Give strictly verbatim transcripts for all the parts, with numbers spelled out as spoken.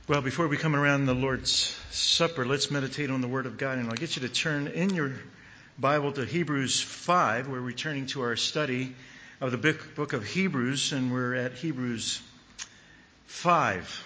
Well, before we come around the Lord's Supper, let's meditate on the Word of God. And I'll get you to turn in your Bible to Hebrews five. We're returning to our study of the book of Hebrews, and we're at Hebrews five.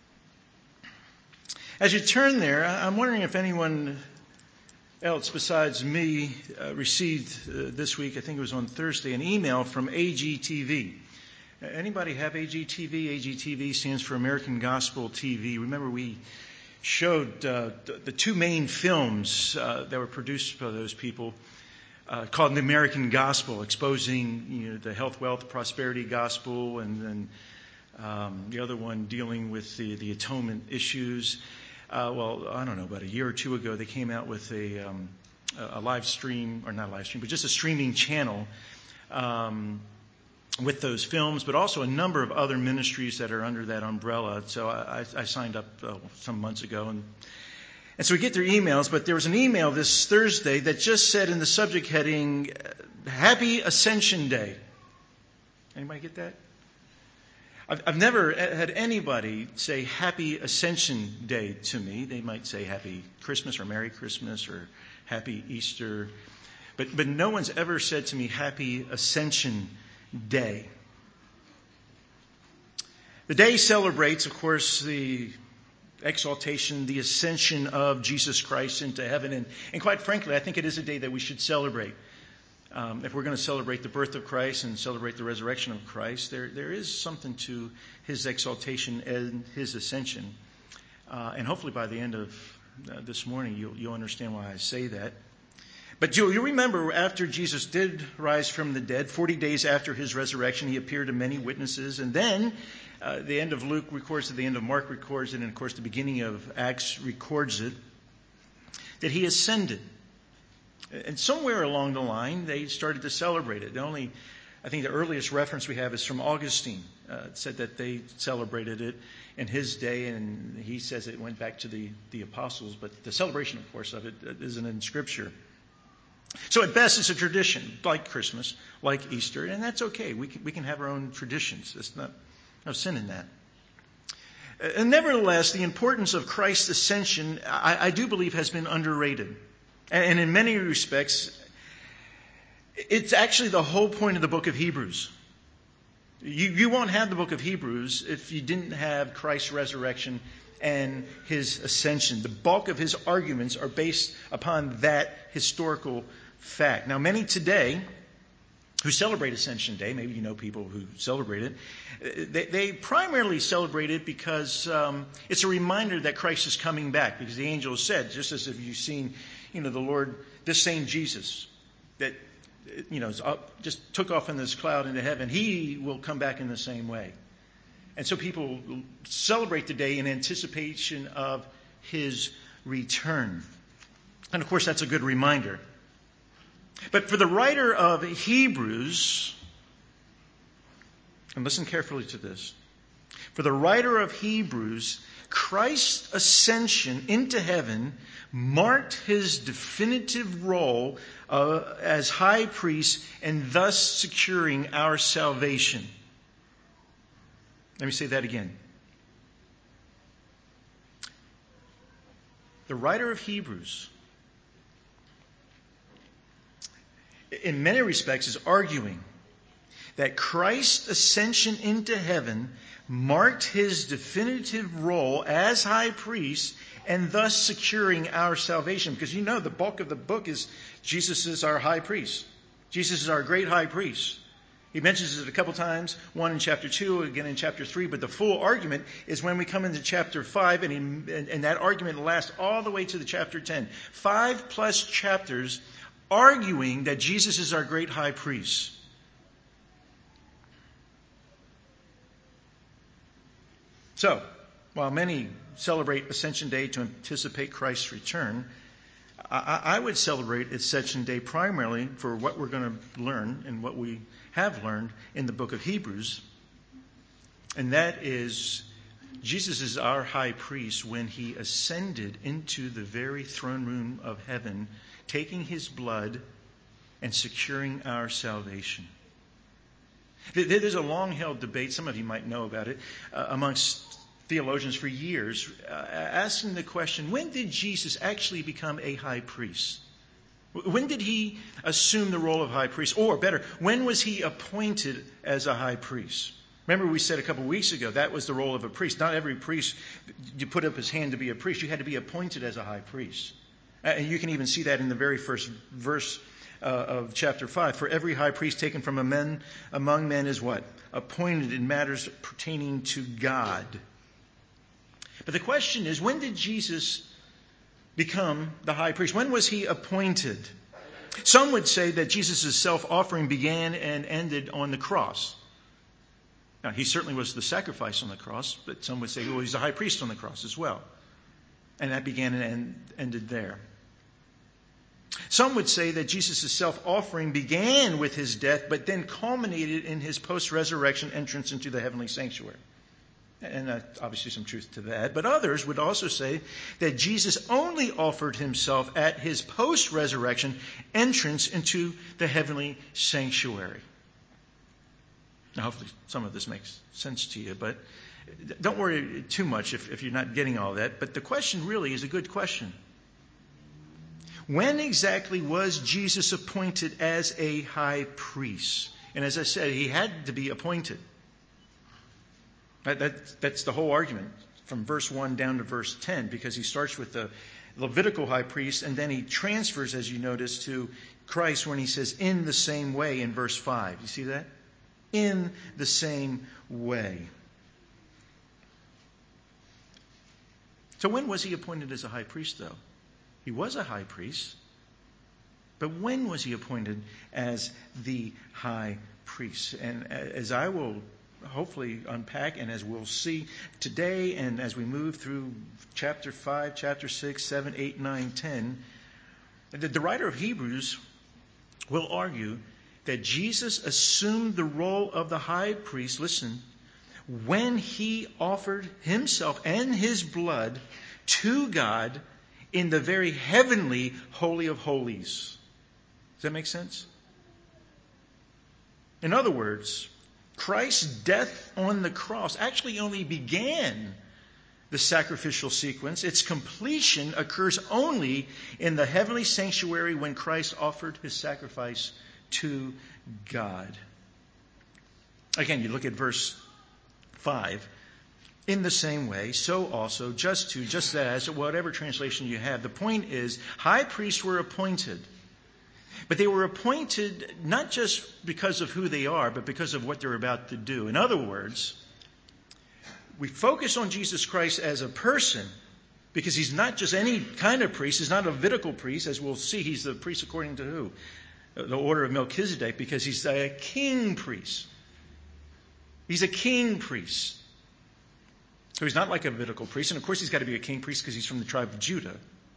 As you turn there, I'm wondering if anyone else besides me uh, received uh, this week, I think it was on Thursday, an email from A G T V. Anybody have A G T V? A G T V stands for American Gospel T V. Remember, we showed uh, the two main films uh, that were produced by those people uh, called The American Gospel, exposing you know, the health, wealth, prosperity gospel, and then um, the other one dealing with the, the atonement issues. Uh, well, I don't know, about a year or two ago, they came out with a, um, a live stream, or not a live stream, but just a streaming channel um with those films, but also a number of other ministries that are under that umbrella. So I, I signed up uh, some months ago. And, and so we get their emails, but there was an email this Thursday that just said in the subject heading, Happy Ascension Day. Anybody get that? I've, I've never had anybody say Happy Ascension Day to me. They might say Happy Christmas or Merry Christmas or Happy Easter. But, but no one's ever said to me Happy Ascension Day. The day celebrates, of course, the exaltation, the ascension of Jesus Christ into heaven. And, and quite frankly, I think it is a day that we should celebrate. Um, if we're going to celebrate the birth of Christ and celebrate the resurrection of Christ, there there is something to his exaltation and his ascension. Uh, and hopefully by the end of uh, this morning, you'll, you'll understand why I say that. But you, you remember after Jesus did rise from the dead, forty days after his resurrection, he appeared to many witnesses. And then uh, the end of Luke records it, the end of Mark records it, and of course the beginning of Acts records it, that he ascended. And somewhere along the line, they started to celebrate it. The only, I think the earliest reference we have is from Augustine. Uh, it said that they celebrated it in his day, and he says it went back to the, the apostles. But the celebration, of course, of it isn't in Scripture. So at best, it's a tradition, like Christmas, like Easter, and that's okay. We can, we can have our own traditions. There's not, no sin in that. And nevertheless, the importance of Christ's ascension, I, I do believe, has been underrated. And, and in many respects, it's actually the whole point of the book of Hebrews. You, you won't have the book of Hebrews if you didn't have Christ's resurrection and his ascension. The bulk of his arguments are based upon that historical fact. Now, many today who celebrate Ascension Day, maybe you know people who celebrate it, they, they primarily celebrate it because um, it's a reminder that Christ is coming back. Because the angel said, just as if you've seen, you know, the Lord, this same Jesus, that, you know, just took off in this cloud into heaven, he will come back in the same way. And so people celebrate the day in anticipation of his return. And of course, that's a good reminder. But for the writer of Hebrews, and listen carefully to this, for the writer of Hebrews, Christ's ascension into heaven marked his definitive role uh, as high priest and thus securing our salvation. Let me say that again. The writer of Hebrews, in many respects, is arguing that Christ's ascension into heaven marked his definitive role as high priest and thus securing our salvation. Because you know the bulk of the book is Jesus is our high priest. Jesus is our great high priest. He mentions it a couple times, one in chapter two, again in chapter three, but the full argument is when we come into chapter five, and, he, and, and that argument lasts all the way to the chapter ten. Five plus chapters arguing that Jesus is our great high priest. So, while many celebrate Ascension Day to anticipate Christ's return, I, I would celebrate Ascension Day primarily for what we're going to learn and what we have learned in the book of Hebrews. And that is, Jesus is our high priest when he ascended into the very throne room of heaven, taking his blood and securing our salvation. There's a long-held debate, some of you might know about it, uh, amongst theologians for years uh, asking the question, when did Jesus actually become a high priest? When did he assume the role of high priest? Or better, when was he appointed as a high priest? Remember we said a couple of weeks ago that was the role of a priest. Not every priest, you put up his hand to be a priest. You had to be appointed as a high priest. And you can even see that in the very first verse uh, of chapter five. For every high priest taken from a men, among men is what? Appointed in matters pertaining to God. But the question is, when did Jesus become the high priest? When was he appointed? Some would say that Jesus' self-offering began and ended on the cross. Now, he certainly was the sacrifice on the cross, but some would say, well, he's the high priest on the cross as well. And that began and end, ended there. Some would say that Jesus' self-offering began with his death, but then culminated in his post-resurrection entrance into the heavenly sanctuary. And uh, obviously some truth to that. But others would also say that Jesus only offered himself at his post-resurrection entrance into the heavenly sanctuary. Now, hopefully some of this makes sense to you, but don't worry too much if, if you're not getting all that. But the question really is a good question. When exactly was Jesus appointed as a high priest? And as I said, he had to be appointed. That, that, that's the whole argument from verse one down to verse ten, because he starts with the Levitical high priest and then he transfers, as you notice, to Christ when he says, in the same way in verse five. You see that? In the same way. So when was he appointed as a high priest, though? He was a high priest. But when was he appointed as the high priest? And as I will hopefully unpack, and as we'll see today and as we move through chapter five, chapter six, seven, eight, nine, ten, the, the writer of Hebrews will argue that Jesus assumed the role of the high priest, listen, when he offered himself and his blood to God in the very heavenly Holy of Holies. Does that make sense? In other words, Christ's death on the cross actually only began the sacrificial sequence. Its completion occurs only in the heavenly sanctuary when Christ offered his sacrifice to God. Again, you look at verse five. In the same way, so also, just to, just as, whatever translation you have, the point is, high priests were appointed. But they were appointed not just because of who they are, but because of what they're about to do. In other words, we focus on Jesus Christ as a person because he's not just any kind of priest. He's not a Levitical priest. As we'll see, he's the priest according to who? The order of Melchizedek, because he's a king priest. He's a king priest. So he's not like a Levitical priest. And of course he's got to be a king priest because he's from the tribe of Judah.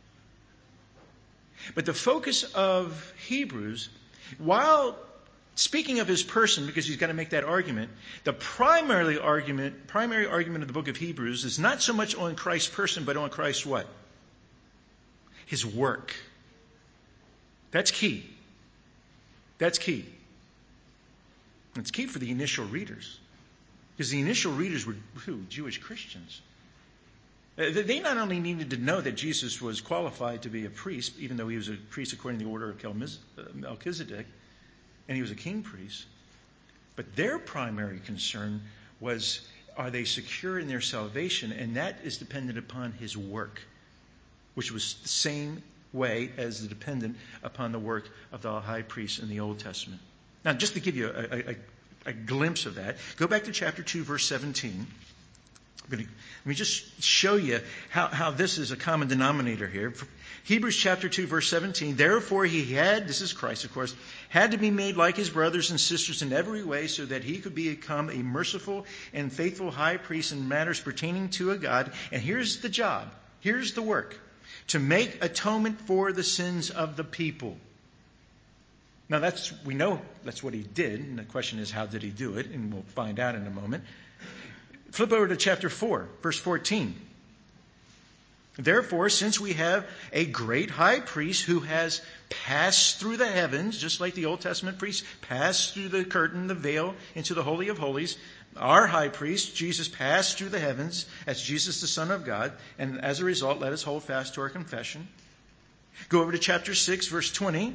But the focus of Hebrews, while speaking of his person, because he's got to make that argument, the primary argument, primary argument of the book of Hebrews is not so much on Christ's person, but on Christ's what? His work. That's key. That's key. It's key for the initial readers. Because the initial readers were who? Jewish Christians. They not only needed to know that Jesus was qualified to be a priest, even though he was a priest according to the order of Melchizedek, and he was a king priest, but their primary concern was, are they secure in their salvation? And that is dependent upon his work, which was the same way as the dependent upon the work of the high priest in the Old Testament. Now, just to give you a, a, a glimpse of that, go back to chapter two, verse seventeen. I'm going to, let me just show you how, how this is a common denominator here. Hebrews chapter two, verse seventeen. Therefore he had, this is Christ of course, had to be made like his brothers and sisters in every way so that he could become a merciful and faithful high priest in matters pertaining to a God. And here's the job. Here's the work. To make atonement for the sins of the people. Now that's, we know that's what he did. And the question is, how did he do it? And we'll find out in a moment. Flip over to chapter four, verse fourteen. Therefore, since we have a great high priest who has passed through the heavens, just like the Old Testament priest passed through the curtain, the veil, into the Holy of Holies, our high priest, Jesus, passed through the heavens as Jesus, the Son of God. And as a result, let us hold fast to our confession. Go over to chapter six, verse twenty.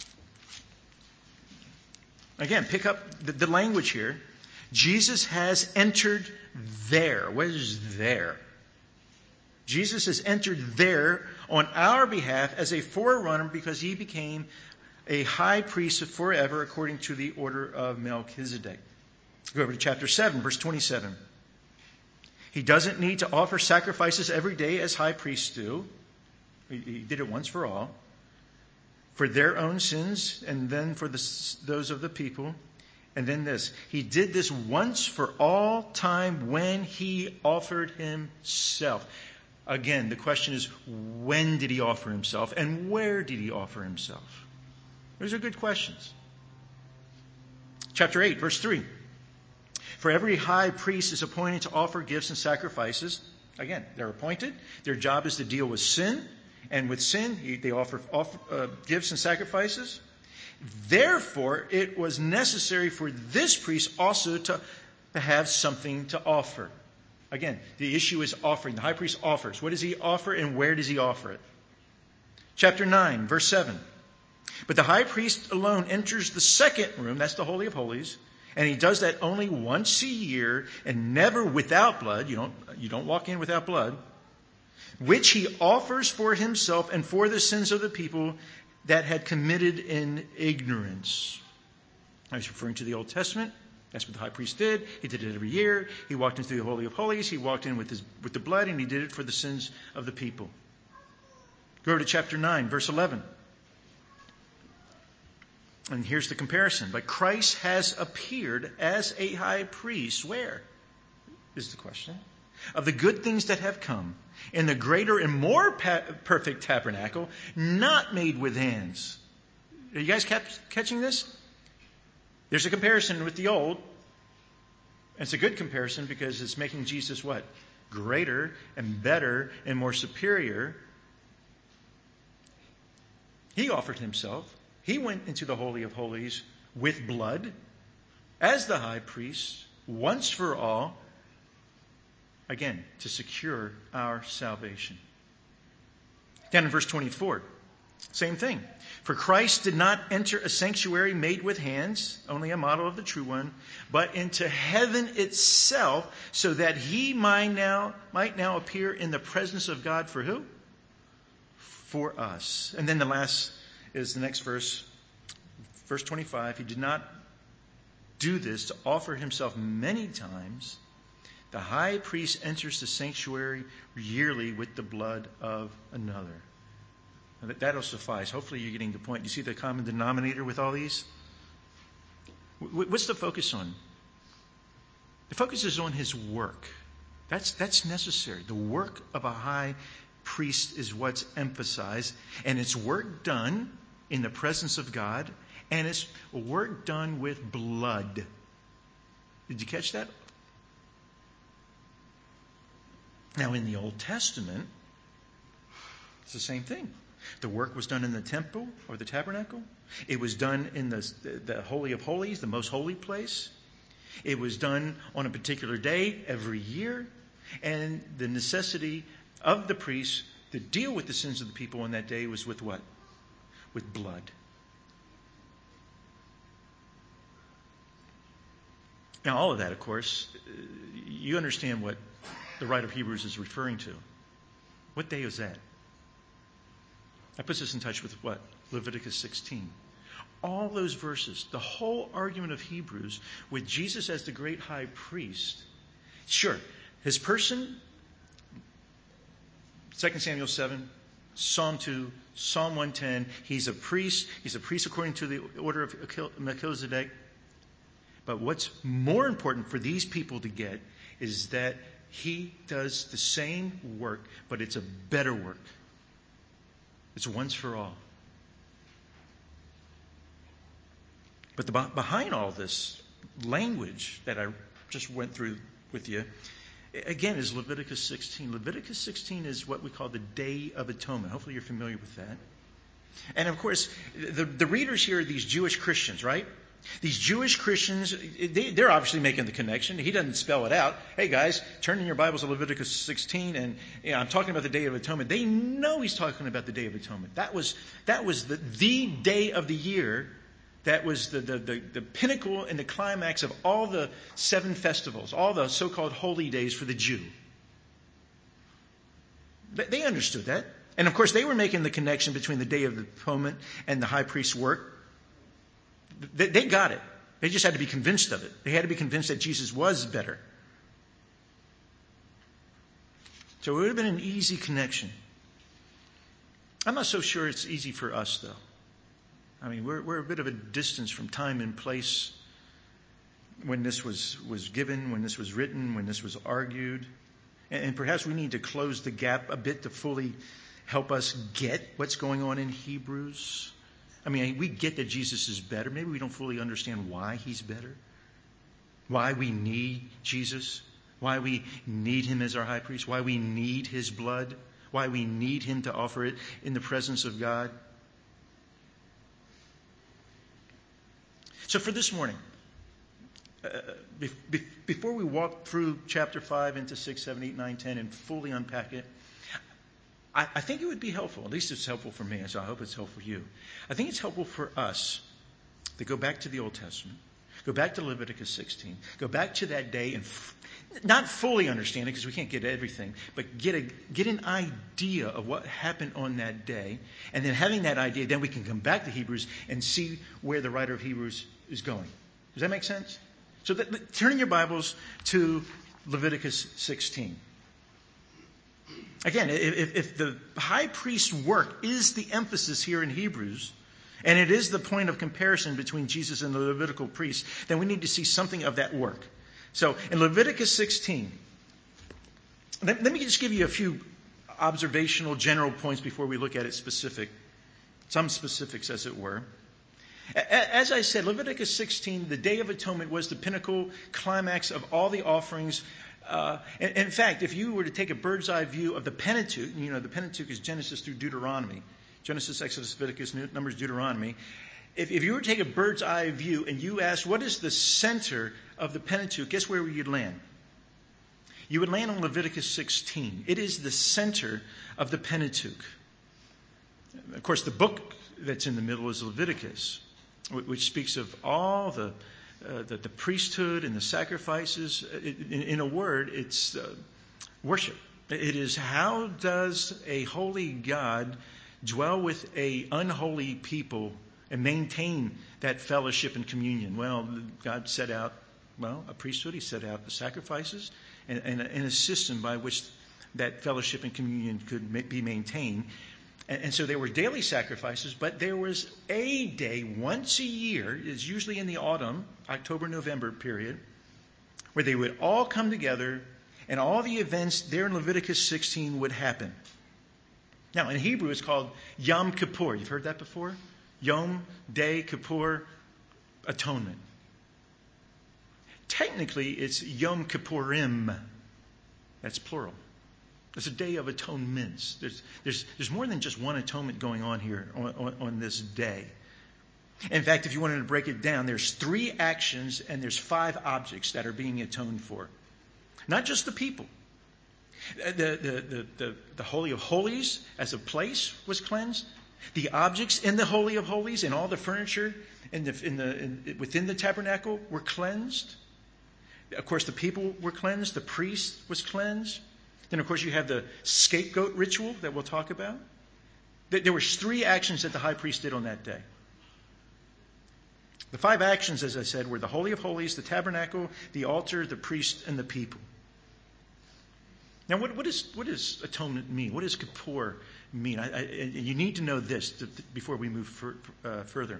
Again, pick up the, the language here. Jesus has entered there. What is there? Jesus has entered there on our behalf as a forerunner because he became a high priest forever according to the order of Melchizedek. Go over to chapter seven, verse twenty-seven. He doesn't need to offer sacrifices every day as high priests do. He, he did it once for all. For their own sins and then for the, those of the people. And then this. He did this once for all time when he offered himself. Again, the question is, when did he offer himself and where did he offer himself? Those are good questions. Chapter eight, verse three. For every high priest is appointed to offer gifts and sacrifices. Again, they're appointed. Their job is to deal with sin. And with sin, they offer, offer uh, gifts and sacrifices. Therefore, it was necessary for this priest also to, to have something to offer. Again, the issue is offering. The high priest offers. What does he offer and where does he offer it? Chapter nine, verse seven. But the high priest alone enters the second room, that's the Holy of Holies, and he does that only once a year and never without blood. You don't, you don't walk in without blood. Which he offers for himself and for the sins of the people that had committed in ignorance. I was referring to the Old Testament. That's what the high priest did. He did it every year. He walked into the Holy of Holies. He walked in with his with the blood, and he did it for the sins of the people. Go to chapter nine, verse eleven. And here's the comparison. But Christ has appeared as a high priest. Where? Is the question. Of the good things that have come in the greater and more pa- perfect tabernacle, not made with hands. Are you guys kept catching this? There's a comparison with the old. It's a good comparison because it's making Jesus what? Greater and better and more superior. He offered himself. He went into the Holy of Holies with blood as the high priest once for all. Again, to secure our salvation. Down in verse twenty-four, same thing. For Christ did not enter a sanctuary made with hands, only a model of the true one, but into heaven itself, so that he might now, might now appear in the presence of God for who? For us. And then the last is the next verse, verse twenty-five. He did not do this to offer himself many times. The high priest enters the sanctuary yearly with the blood of another. That'll suffice. Hopefully you're getting the point. You see the common denominator with all these? What's the focus on? The focus is on his work. That's, that's necessary. The work of a high priest is what's emphasized. And it's work done in the presence of God. And it's work done with blood. Did you catch that? Now, in the Old Testament, it's the same thing. The work was done in the temple or the tabernacle. It was done in the, the Holy of Holies, the most holy place. It was done on a particular day every year. And the necessity of the priest to deal with the sins of the people on that day was with what? With blood. Now, all of that, of course, you understand what the writer of Hebrews is referring to. What day is that? That puts us in touch with what? Leviticus sixteen. All those verses, the whole argument of Hebrews with Jesus as the great high priest. Sure, his person, Second Samuel seven, Psalm two, Psalm one ten, he's a priest. He's a priest according to the order of Melchizedek. But what's more important for these people to get is that he does the same work, but it's a better work. It's once for all. But the, behind all this language that I just went through with you again, is Leviticus sixteen. Leviticus sixteen is what we call the Day of Atonement. Hopefully you're familiar with that. And of course, the, the readers here are these Jewish Christians, right? These Jewish Christians, they, they're obviously making the connection. He doesn't spell it out. Hey guys, turn in your Bibles to Leviticus sixteen, and you know, I'm talking about the Day of Atonement. They know he's talking about the Day of Atonement. That was that was the, the day of the year. That was the, the, the, the pinnacle and the climax of all the seven festivals, all the so-called holy days for the Jew. They understood that. And of course, they were making the connection between the Day of Atonement and the high priest's work. They, they got it. They just had to be convinced of it. They had to be convinced that Jesus was better. So it would have been an easy connection. I'm not so sure it's easy for us, though. I mean, we're, we're a bit of a distance from time and place when this was, was given, when this was written, when this was argued. And, and perhaps we need to close the gap a bit to fully help us get what's going on in Hebrews. I mean, we get that Jesus is better. Maybe we don't fully understand why he's better. Why we need Jesus. Why we need him as our high priest. Why we need his blood. Why we need him to offer it in the presence of God. So for this morning, uh, be, be, before we walk through chapter five into six, seven, eight, nine, ten and fully unpack it, I, I think it would be helpful, at least it's helpful for me, so I hope it's helpful for you. I think it's helpful for us to go back to the Old Testament, go back to Leviticus sixteen, go back to that day and f- not fully understand it because we can't get everything, but get a get an idea of what happened on that day. And then having that idea, then we can come back to Hebrews and see where the writer of Hebrews is going. Does that make sense? So that, turn in your Bibles to Leviticus sixteen. Again, if, if the high priest's work is the emphasis here in Hebrews, and it is the point of comparison between Jesus and the Levitical priest, then we need to see something of that work. So in Leviticus sixteen, let, let me just give you a few observational general points before we look at it specific, some specifics as it were. As I said, Leviticus sixteen, the Day of Atonement, was the pinnacle climax of all the offerings. Uh, in, in fact, if you were to take a bird's eye view of the Pentateuch, you know, the Pentateuch is Genesis through Deuteronomy. Genesis, Exodus, Leviticus, Numbers, Deuteronomy. If, if you were to take a bird's eye view and you ask what is the center of the Pentateuch, guess where you'd land? You would land on Leviticus sixteen. It is the center of the Pentateuch. Of course, the book that's in the middle is Leviticus, which speaks of all the uh, the, the priesthood and the sacrifices. In, in a word, it's uh, worship. It is how does a holy God dwell with a unholy people and maintain that fellowship and communion? Well, God set out, well, a priesthood. He set out the sacrifices and, and, and a system by which that fellowship and communion could be maintained. And so there were daily sacrifices, but there was a day once a year, it's usually in the autumn, October, November period, where they would all come together and all the events there in Leviticus sixteen would happen. Now, in Hebrew, it's called Yom Kippur. You've heard that before? Yom, day, Kippur, atonement. Technically, it's Yom Kippurim. That's plural. It's a day of atonements. There's, there's, there's more than just one atonement going on here on, on, on this day. In fact, if you wanted to break it down, there's three actions and there's five objects that are being atoned for. Not just the people. The, the, the, the, the Holy of Holies as a place was cleansed. The objects in the Holy of Holies and all the furniture in the, in the, in, within the tabernacle were cleansed. Of course, the people were cleansed. The priest was cleansed. Then, of course, you have the scapegoat ritual that we'll talk about. There were three actions that the high priest did on that day. The five actions, as I said, were the Holy of Holies, the tabernacle, the altar, the priest, and the people. Now, what, what, is, what does atonement mean? What does Kippur mean? I, I, you need to know this to, to, before we move for, uh, further.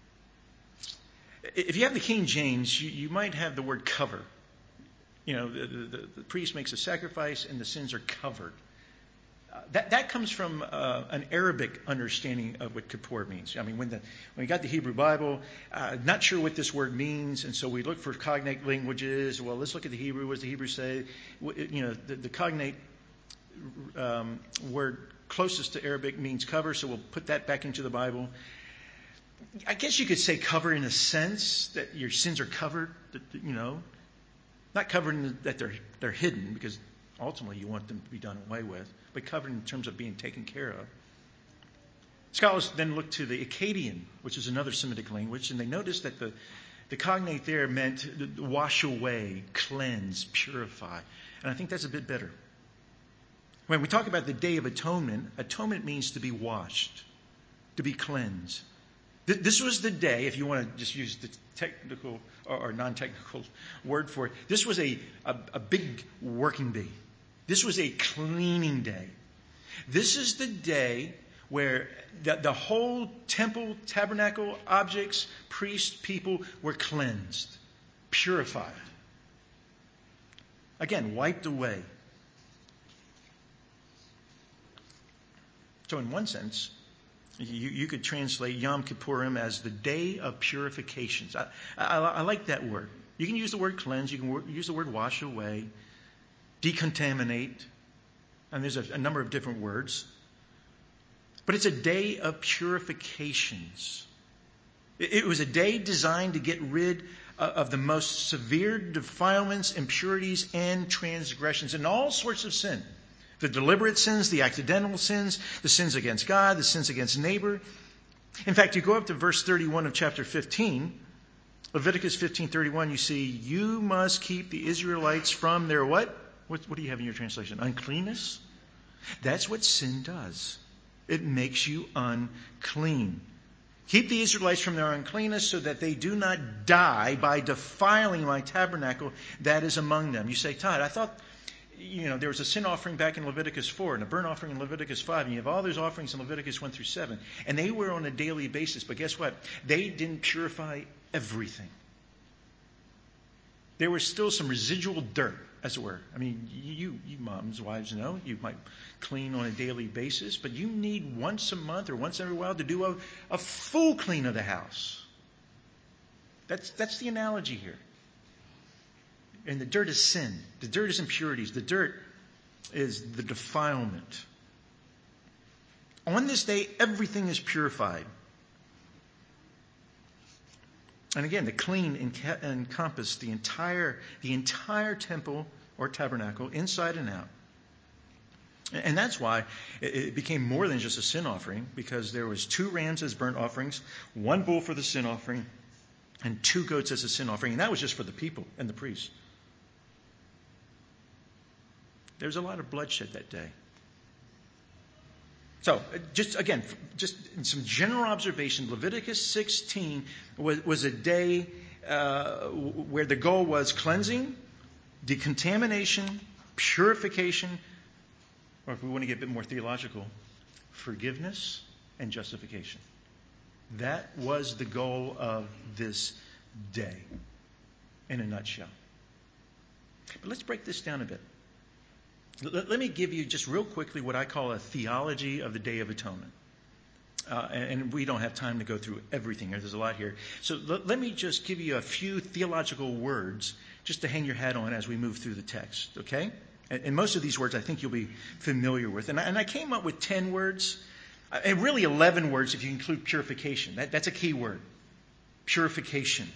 If you have the King James, you, you might have the word cover. You know, the, the, the priest makes a sacrifice and the sins are covered. Uh, that, that comes from uh, an Arabic understanding of what kippur means. I mean, when the when we got the Hebrew Bible, uh, not sure what this word means, and so we look for cognate languages. Well, let's look at the Hebrew. What does the Hebrew say? You know, the, the cognate um, word closest to Arabic means cover, so we'll put that back into the Bible. I guess you could say cover in a sense that your sins are covered, that, you know, not covered in the, that they're they're hidden, because ultimately you want them to be done away with, but covered in terms of being taken care of. Scholars then look to the Akkadian, which is another Semitic language, and they notice that the, the cognate there meant wash away, cleanse, purify. And I think that's a bit better. When we talk about the Day of Atonement, atonement means to be washed, to be cleansed. This was the day, if you want to just use the technical or non-technical word for it, this was a, a, a big working day. This was a cleaning day. This is the day where the, the whole temple, tabernacle, objects, priests, people were cleansed, purified. Again, wiped away. So in one sense, You, you could translate Yom Kippurim as the day of purifications. I, I, I like that word. You can use the word cleanse. You can wor- use the word wash away, decontaminate. And there's a, a number of different words. But it's a day of purifications. It, it was a day designed to get rid of, of the most severe defilements, impurities, and transgressions, and all sorts of sin. The deliberate sins, the accidental sins, the sins against God, the sins against neighbor. In fact, you go up to verse thirty-one of chapter fifteen, Leviticus fifteen thirty-one, you see, you must keep the Israelites from their what? What, what do you have in your translation? Uncleanness? That's what sin does. It makes you unclean. Keep the Israelites from their uncleanness so that they do not die by defiling my tabernacle that is among them. You say, Todd, I thought... You know, there was a sin offering back in Leviticus four and a burnt offering in Leviticus five, and you have all those offerings in Leviticus one through seven. And they were on a daily basis, but guess what? They didn't purify everything. There was still some residual dirt, as it were. I mean, you, you moms, wives know, you might clean on a daily basis, but you need once a month or once every while to do a, a full clean of the house. That's, that's the analogy here. And the dirt is sin. The dirt is impurities. The dirt is the defilement. On this day, everything is purified. And again, the clean encompassed the entire, the entire temple or tabernacle, inside and out. And that's why it became more than just a sin offering, because there was two rams as burnt offerings, one bull for the sin offering, and two goats as a sin offering. And that was just for the people and the priests. There was a lot of bloodshed that day. So, just again, just in some general observation, Leviticus sixteen was, was a day uh, where the goal was cleansing, decontamination, purification, or if we want to get a bit more theological, forgiveness and justification. That was the goal of this day, in a nutshell. But let's break this down a bit. Let me give you just real quickly what I call a theology of the Day of Atonement. Uh, and we don't have time to go through everything. There's a lot here. So l- let me just give you a few theological words just to hang your hat on as we move through the text, okay? And, and most of these words I think you'll be familiar with. And I, and I came up with ten words, and really eleven words if you include purification. That, that's a key word. Purification.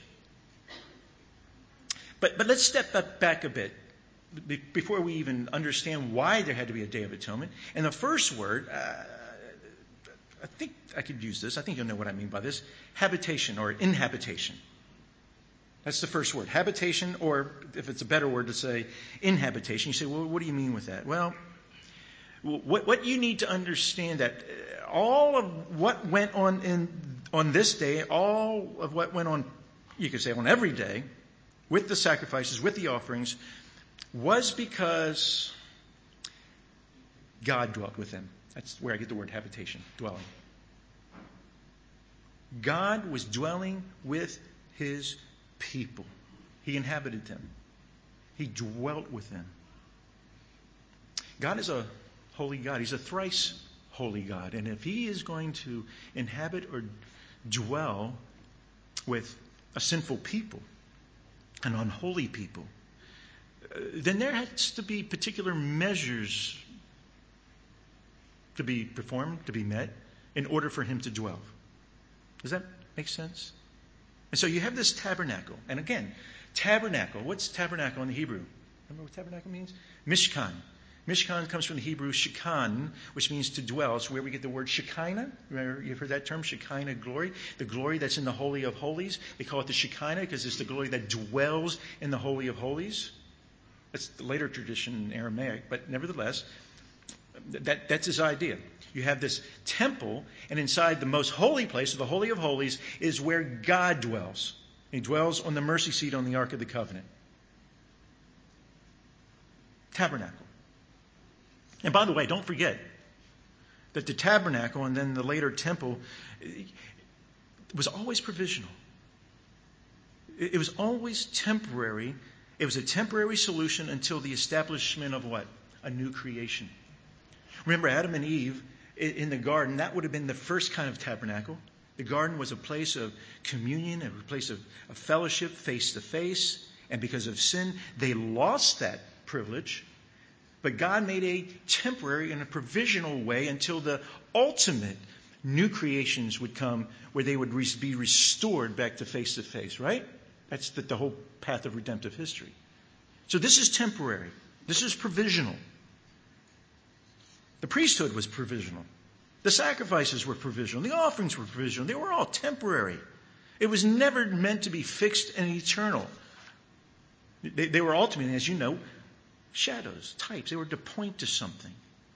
But, but let's step up back a bit before we even understand why there had to be a Day of Atonement. And the first word, uh, I think I could use this. I think you'll know what I mean by this. Habitation or inhabitation. That's the first word. Habitation, or if it's a better word to say, inhabitation. You say, well, what do you mean with that? Well, what, what you need to understand that all of what went on in on this day, all of what went on, you could say on every day, with the sacrifices, with the offerings, was because God dwelt with them. That's where I get the word habitation, dwelling. God was dwelling with his people. He inhabited them. He dwelt with them. God is a holy God. He's a thrice holy God. And if he is going to inhabit or dwell with a sinful people, an unholy people, uh, then there has to be particular measures to be performed, to be met, in order for him to dwell. Does that make sense? And so you have this tabernacle. And again, tabernacle. What's tabernacle in the Hebrew? Remember what tabernacle means? Mishkan. Mishkan comes from the Hebrew shekan, which means to dwell. It's where we get the word Shekinah. Remember, you've heard that term, Shekinah glory. The glory that's in the Holy of Holies. They call it the Shekinah because it's the glory that dwells in the Holy of Holies. That's the later tradition in Aramaic, but nevertheless, that, that's his idea. You have this temple, and inside the most holy place, the Holy of Holies, is where God dwells. He dwells on the mercy seat on the Ark of the Covenant. Tabernacle. And by the way, don't forget that the tabernacle and then the later temple was always provisional. It was always temporary. It was a temporary solution until the establishment of what? A new creation. Remember Adam and Eve in the garden, that would have been the first kind of tabernacle. The garden was a place of communion, a place of, of fellowship face to face. And because of sin, they lost that privilege. But God made a temporary and a provisional way until the ultimate new creations would come where they would be restored back to face to face, right? That's the, the whole path of redemptive history. So this is temporary. This is provisional. The priesthood was provisional. The sacrifices were provisional. The offerings were provisional. They were all temporary. It was never meant to be fixed and eternal. They, they were ultimately, as you know, shadows, types. They were to point to something.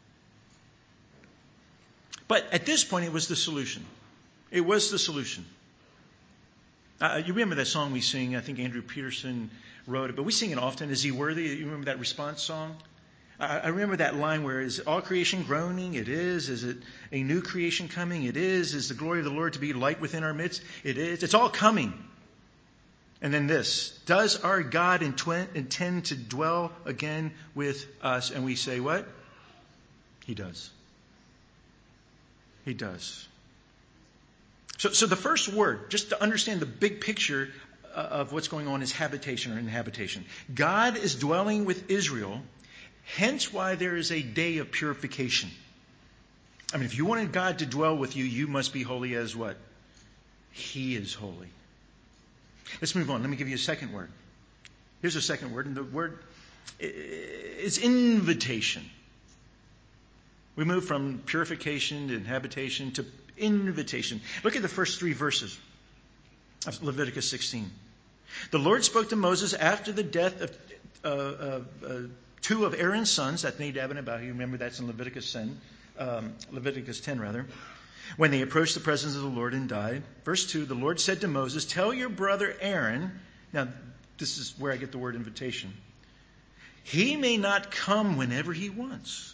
But at this point, it was the solution. It was the solution. Uh, you remember that song we sing? I think Andrew Peterson wrote it, but we sing it often. Is he worthy? You remember that response song? I remember that line where is all creation groaning? It is. Is it a new creation coming? It is. Is the glory of the Lord to be light within our midst? It is. It's all coming. And then this. Does our God intend to dwell again with us? And we say what? He does. He does. So, so the first word, just to understand the big picture of what's going on, is habitation or inhabitation. God is dwelling with Israel. Hence why there is a day of purification. I mean, if you wanted God to dwell with you, you must be holy as what? He is holy. Let's move on. Let me give you a second word. Here's a second word, and the word is invitation. We move from purification to inhabitation to invitation. Look at the first three verses of Leviticus sixteen. The Lord spoke to Moses after the death of uh, uh, uh, two of Aaron's sons, that's Nadab and Abihu. You remember that's in Leviticus ten, um, Leviticus ten rather. When they approached the presence of the Lord and died. Verse two, the Lord said to Moses, tell your brother Aaron, now this is where I get the word invitation, he may not come whenever he wants.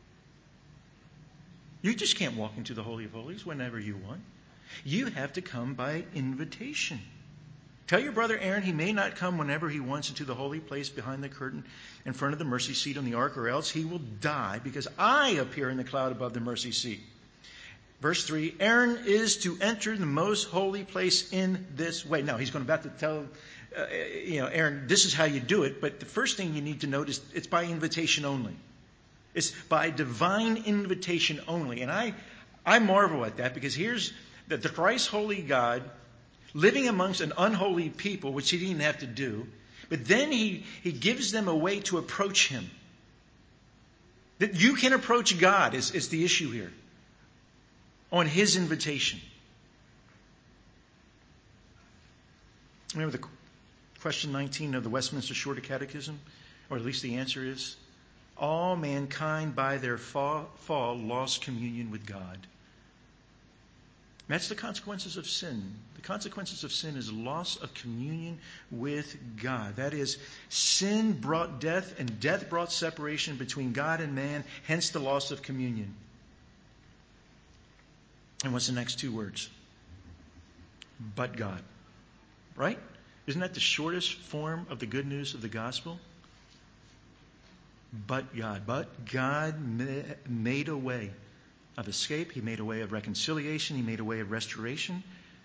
You just can't walk into the Holy of Holies whenever you want. You have to come by invitation. Tell your brother Aaron he may not come whenever he wants into the holy place behind the curtain in front of the mercy seat on the ark, or else he will die, because I appear in the cloud above the mercy seat. Verse three, Aaron is to enter the most holy place in this way. Now, he's going about to tell uh, you know, Aaron, this is how you do it, but the first thing you need to note is it's by invitation only. It's by divine invitation only. And I, I marvel at that, because here's the, the thrice holy God living amongst an unholy people, which he didn't have to do. But then he, he gives them a way to approach him. That you can approach God is, is the issue here. On his invitation. Remember the question nineteen of the Westminster Shorter Catechism? Or at least the answer is, all mankind by their fall, fall lost communion with God. That's the consequences of sin. The consequences of sin is loss of communion with God. That is, sin brought death, and death brought separation between God and man, hence the loss of communion. And what's the next two words? But God. Right? Isn't that the shortest form of the good news of the gospel? But God. But God ma- made a way of escape. He made a way of reconciliation. He made a way of restoration.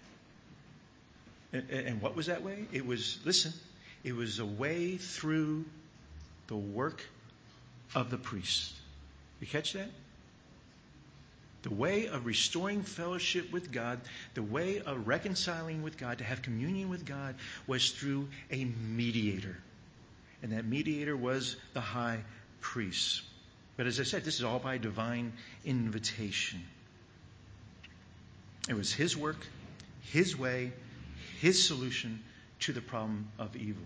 And, and what was that way? It was, listen, it was a way through the work of the priest. You catch that? The way of restoring fellowship with God, the way of reconciling with God, to have communion with God, was through a mediator. And that mediator was the high priest. But as I said, this is all by divine invitation. It was his work, his way, his solution to the problem of evil.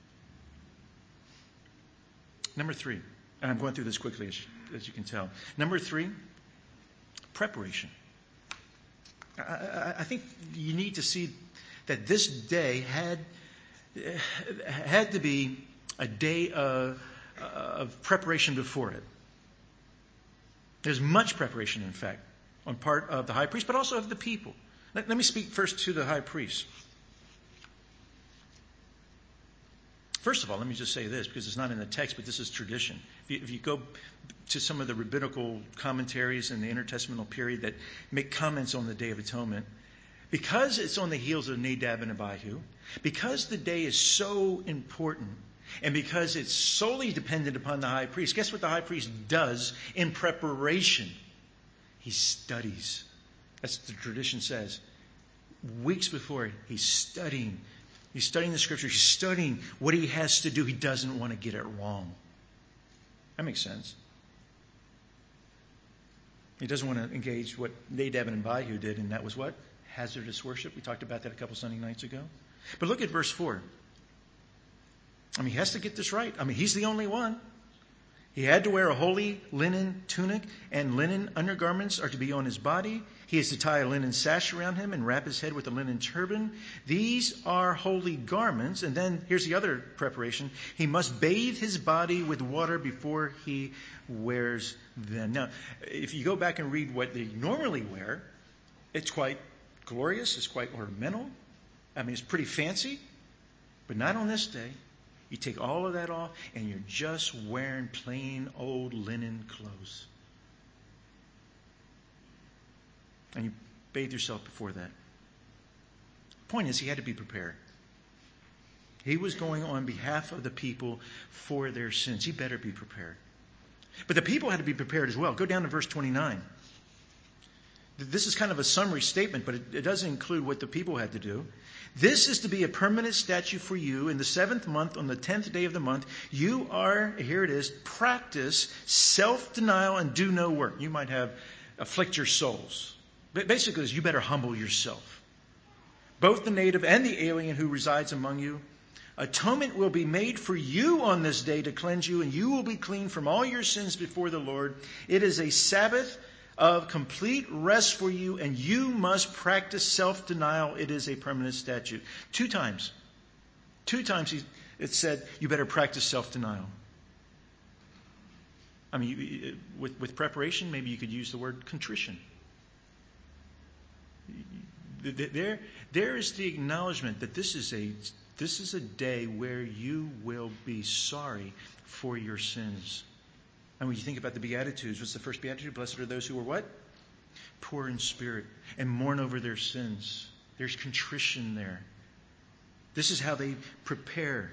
Number three, and I'm going through this quickly as, as you can tell. Number three, preparation. I, I, I think you need to see that this day had had to be a day of, of preparation before it. There's much preparation, in fact, on part of the high priest, but also of the people. Let, let me speak first to the high priest. First of all, let me just say this, because it's not in the text, but this is tradition. If you, if you go to some of the rabbinical commentaries in the intertestamental period that make comments on the Day of Atonement, because it's on the heels of Nadab and Abihu, because the day is so important, and because it's solely dependent upon the high priest, guess what the high priest does in preparation? He studies. That's what the tradition says. Weeks before, he's studying. He's studying the scriptures. He's studying what he has to do. He doesn't want to get it wrong. That makes sense. He doesn't want to engage what Nadab and Abihu did, and that was what? Hazardous worship. We talked about that a couple Sunday nights ago. But look at verse four. I mean, he has to get this right. I mean, he's the only one. He had to wear a holy linen tunic, and linen undergarments are to be on his body. He is to tie a linen sash around him and wrap his head with a linen turban. These are holy garments. And then here's the other preparation. He must bathe his body with water before he wears them. Now, if you go back and read what they normally wear, it's quite glorious. It's quite ornamental. I mean, it's pretty fancy. But not on this day. You take all of that off and you're just wearing plain old linen clothes. And you bathe yourself before that. Point is, he had to be prepared. He was going on behalf of the people for their sins. He better be prepared. But the people had to be prepared as well. Go down to verse twenty-nine. This is kind of a summary statement, but it, it doesn't include what the people had to do. This is to be a permanent statute for you. In the seventh month, on the tenth day of the month, you are, here it is, practice self-denial and do no work. You might have afflict your souls. But basically, you better humble yourself. Both the native and the alien who resides among you. Atonement will be made for you on this day to cleanse you, and you will be clean from all your sins before the Lord. It is a Sabbath of complete rest for you, and you must practice self-denial. It is a permanent statute. Two times. Two times he, it said, you better practice self-denial. I mean, with, with preparation, maybe you could use the word contrition. There, there is the acknowledgement that this is a this is a day where you will be sorry for your sins. And when you think about the Beatitudes, what's the first Beatitude? Blessed are those who are what? Poor in spirit and mourn over their sins. There's contrition there. This is how they prepare.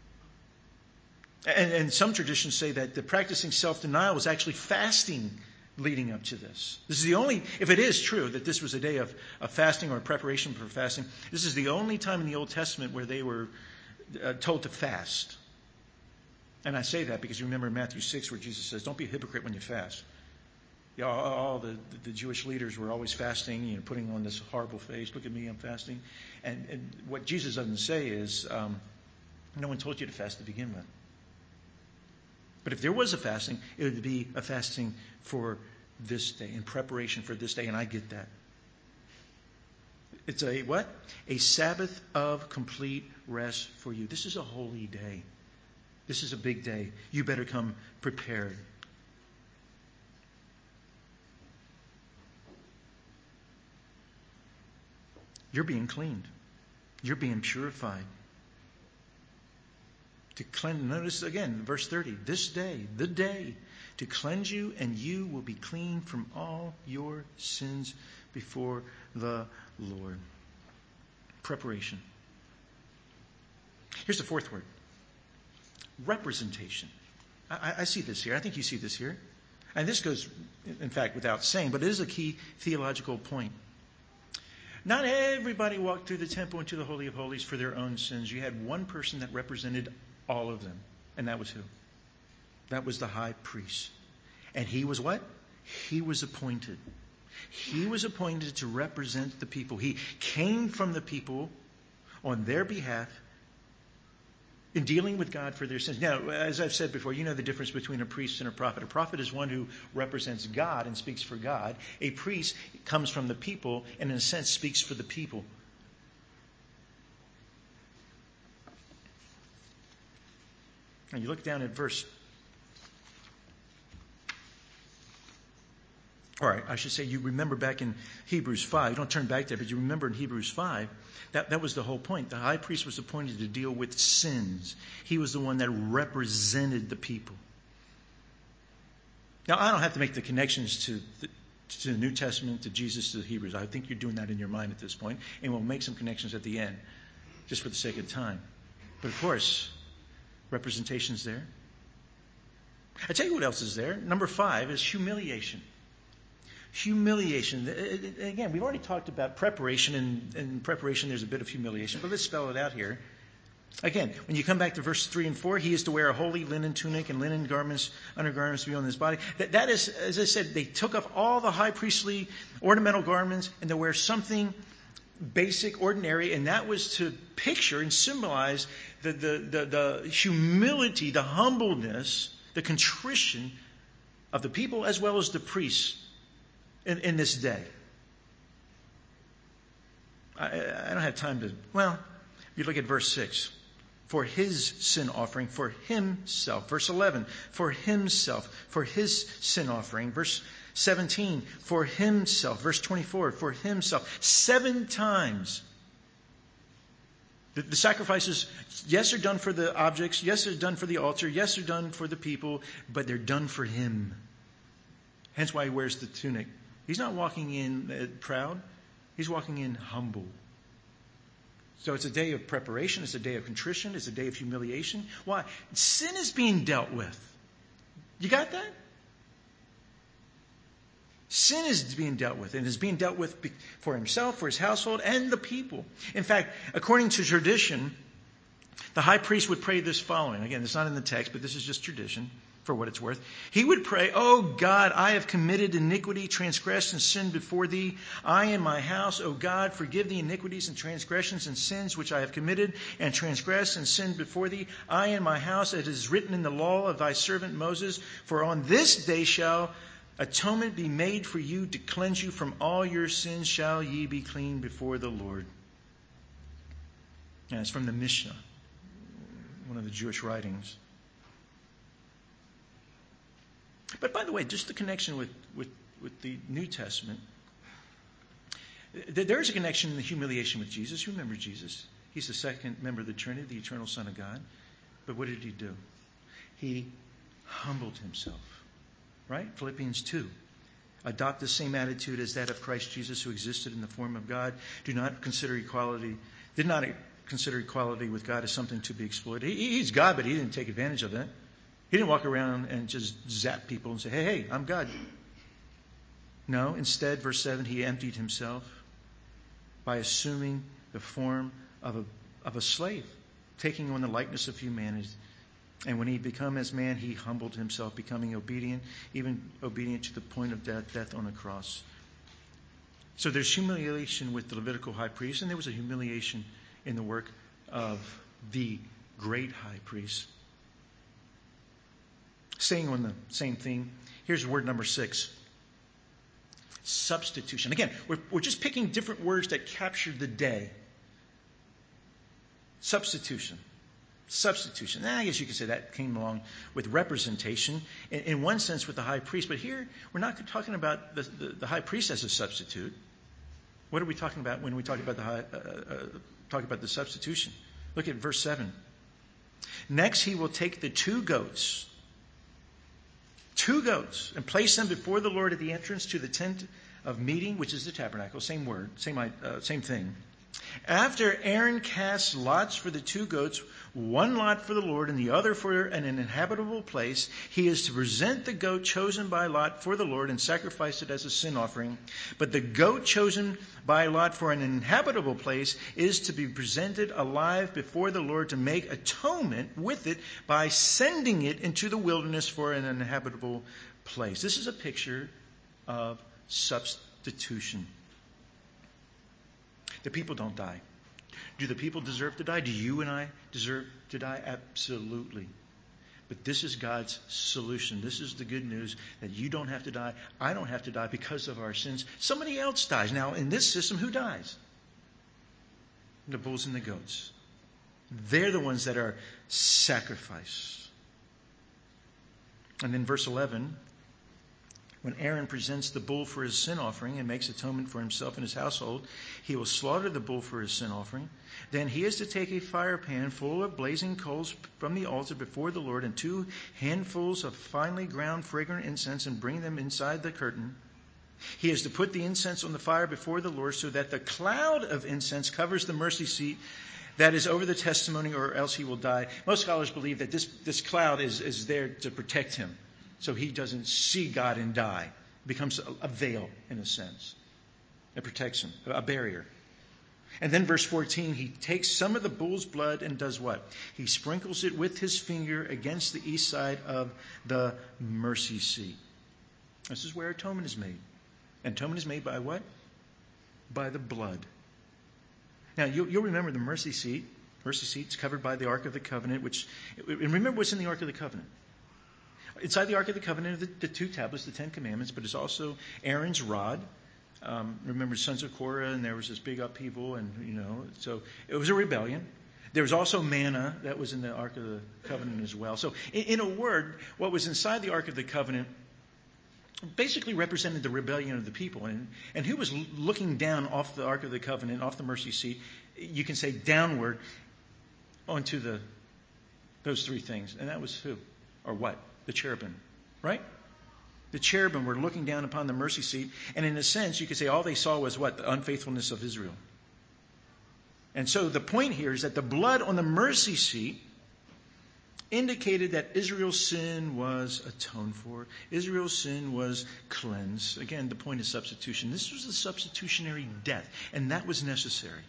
And, and some traditions say that the practicing self-denial was actually fasting leading up to this. This is the only, if it is true that this was a day of, of fasting or preparation for fasting, this is the only time in the Old Testament where they were uh, told to fast. And I say that because you remember in Matthew six where Jesus says, don't be a hypocrite when you fast. You know, all, all the, the Jewish leaders were always fasting, you know, putting on this horrible face. Look at me, I'm fasting. And, and what Jesus doesn't say is, um, no one told you to fast to begin with. But if there was a fasting, it would be a fasting for this day, in preparation for this day, and I get that. It's a what? A Sabbath of complete rest for you. This is a holy day. This is a big day. You better come prepared. You're being cleaned. You're being purified. To cleanse, notice again, verse thirty, this day, the day, to cleanse you, and you will be clean from all your sins before the Lord. Preparation. Here's the fourth word. Representation. I, I see this here. I think you see this here. And this goes, in fact, without saying, but it is a key theological point. Not everybody walked through the temple into the Holy of Holies for their own sins. You had one person that represented all of them. And that was who? That was the high priest. And he was what? He was appointed. He was appointed to represent the people. He came from the people on their behalf in dealing with God for their sins. Now, as I've said before, you know the difference between a priest and a prophet. A prophet is one who represents God and speaks for God. A priest comes from the people and in a sense speaks for the people. And you look down at verse, or I should say you remember back in Hebrews five, you don't turn back there, but you remember in Hebrews five, that, that was the whole point. The high priest was appointed to deal with sins. He was the one that represented the people. Now, I don't have to make the connections to the, to the New Testament, to Jesus, to the Hebrews. I think you're doing that in your mind at this point, and we'll make some connections at the end, just for the sake of time. But of course, representation's there. I tell you what else is there. Number five is humiliation. Humiliation. Again, we've already talked about preparation, and in preparation there's a bit of humiliation, but let's spell it out here. Again, when you come back to verse three and four, he is to wear a holy linen tunic and linen garments, undergarments to be on his body. That, that is, as I said, they took off all the high priestly ornamental garments and they wear something basic, ordinary, and that was to picture and symbolize the, the, the, the humility, the humbleness, the contrition of the people as well as the priests in, in this day. I, I don't have time to, well, if you look at verse six, for his sin offering, for himself. Verse eleven, for himself, for his sin offering. Verse seventeen, for himself. Verse twenty-four, for himself. Seven times. The, the sacrifices, yes, are done for the objects. Yes, they're done for the altar. Yes, they're done for the people. But they're done for him. Hence why he wears the tunic. He's not walking in uh, proud. He's walking in humble. So it's a day of preparation. It's a day of contrition. It's a day of humiliation. Why? Sin is being dealt with. You got that? Sin is being dealt with, and is being dealt with for himself, for his household, and the people. In fact, according to tradition, the high priest would pray this following. Again, it's not in the text, but this is just tradition for what it's worth. He would pray, "Oh God, I have committed iniquity, transgressed, and sinned before thee. I and my house, O God, forgive the iniquities and transgressions and sins which I have committed and transgressed and sinned before thee. I and my house, it is written in the law of thy servant Moses, for on this day shall atonement be made for you to cleanse you from all your sins, shall ye be clean before the Lord." And it's from the Mishnah, one of the Jewish writings. But by the way, just the connection with, with, with the New Testament, there is a connection in the humiliation with Jesus. You remember Jesus. He's the second member of the Trinity, the eternal Son of God. But what did he do? He humbled himself. Right? Philippians two. Adopt the same attitude as that of Christ Jesus, who existed in the form of God. Do not consider equality, did not consider equality with God as something to be exploited. He, he's God, but he didn't take advantage of it. He didn't walk around and just zap people and say, hey, hey, I'm God. No, instead, verse seven, he emptied himself by assuming the form of a, of a slave, taking on the likeness of humanity. And when he became as man, he humbled himself, becoming obedient, even obedient to the point of death, death on a cross. So there's humiliation with the Levitical high priest, and there was a humiliation in the work of the great high priest. Staying on the same theme, here's word number six. Substitution. Again, we're, we're just picking different words that capture the day. Substitution. Substitution. I guess you could say that came along with representation, in, in one sense with the high priest. But here, we're not talking about the, the, the high priest as a substitute. What are we talking about when we talk about the high, uh, uh, talk about the substitution? Look at verse seven. Next, he will take the two goats, two goats, and place them before the Lord at the entrance to the tent of meeting, which is the tabernacle. Same word, same, uh, same thing. After Aaron casts lots for the two goats, one lot for the Lord and the other for an inhabitable place, he is to present the goat chosen by lot for the Lord and sacrifice it as a sin offering. But the goat chosen by lot for an inhabitable place is to be presented alive before the Lord to make atonement with it by sending it into the wilderness for an inhabitable place. This is a picture of substitution. The people don't die. Do the people deserve to die? Do you and I deserve to die? Absolutely. But this is God's solution. This is the good news that you don't have to die. I don't have to die because of our sins. Somebody else dies. Now, in this system, who dies? The bulls and the goats. They're the ones that are sacrificed. And then verse eleven, when Aaron presents the bull for his sin offering and makes atonement for himself and his household, he will slaughter the bull for his sin offering. Then he is to take a fire pan full of blazing coals from the altar before the Lord and two handfuls of finely ground fragrant incense and bring them inside the curtain. He is to put the incense on the fire before the Lord so that the cloud of incense covers the mercy seat that is over the testimony, or else he will die. Most scholars believe that this, this cloud is, is there to protect him, so he doesn't see God and die. It becomes a, a veil, in a sense. It protects him, a barrier. And then verse fourteen, he takes some of the bull's blood and does what? He sprinkles it with his finger against the east side of the mercy seat. This is where atonement is made. And atonement is made by what? By the blood. Now, you'll, you'll remember the mercy seat. Mercy seat is covered by the Ark of the Covenant, which, and remember what's in the Ark of the Covenant. Inside the Ark of the Covenant are the, the two tablets, the Ten Commandments, but it's also Aaron's rod. Um, remember, sons of Korah, and there was this big upheaval, and, you know, so it was a rebellion. There was also manna that was in the Ark of the Covenant as well. So, in, in a word, what was inside the Ark of the Covenant basically represented the rebellion of the people. And, and who was looking down off the Ark of the Covenant, off the mercy seat, you can say downward, onto the those three things. And that was who? Or what? The cherubim, right? The cherubim were looking down upon the mercy seat. And in a sense, you could say all they saw was what? The unfaithfulness of Israel. And so the point here is that the blood on the mercy seat indicated that Israel's sin was atoned for. Israel's sin was cleansed. Again, the point is substitution. This was a substitutionary death, and that was necessary.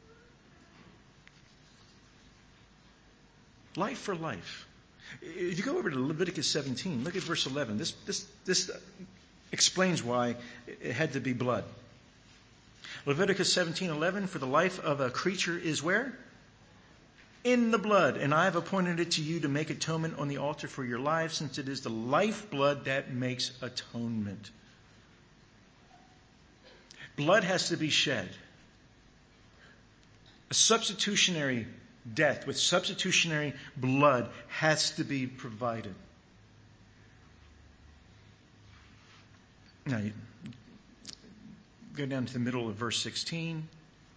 Life for life. If you go over to Leviticus seventeen, look at verse eleven. This, this, this explains why it had to be blood. Leviticus seventeen eleven, for the life of a creature is where? In the blood. And I have appointed it to you to make atonement on the altar for your lives, since it is the lifeblood that makes atonement. Blood has to be shed. A substitutionary death with substitutionary blood has to be provided. Now, you go down to the middle of verse sixteen.